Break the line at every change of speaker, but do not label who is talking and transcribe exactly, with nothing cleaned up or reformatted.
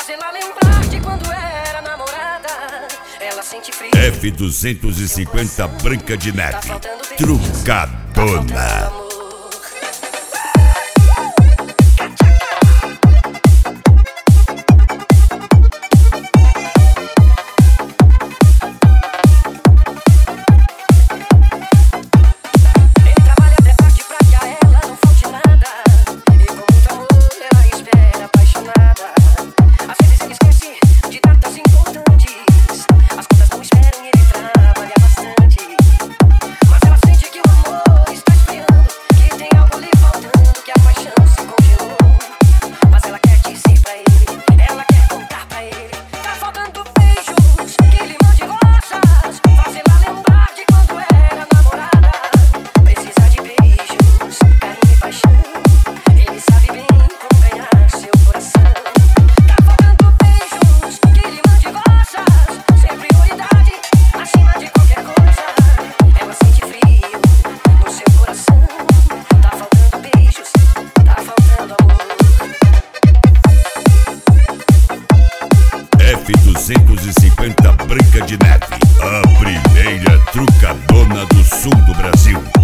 Faz ela lembrar de quando era namorada. Ela sente frio.
F duzentos e cinquenta Branca de Neve, trucadona. F duzentos e cinquenta Branca de Neve, a primeira trucadona do sul do Brasil.